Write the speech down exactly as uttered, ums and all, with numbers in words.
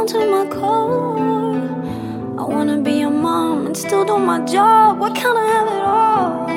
down to my core. I wanna be your mom and still do my job. Why can't I have it all?